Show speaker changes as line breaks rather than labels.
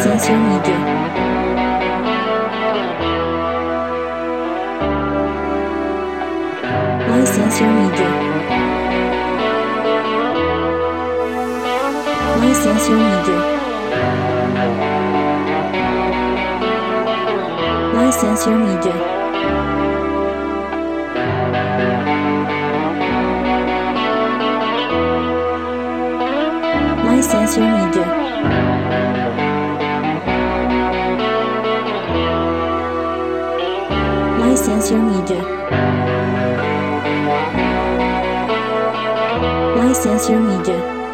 Licensure Media. Licensure Media. Licensure Media. Licensure Media. Licensure Media. Licensure Media. Licensure Media.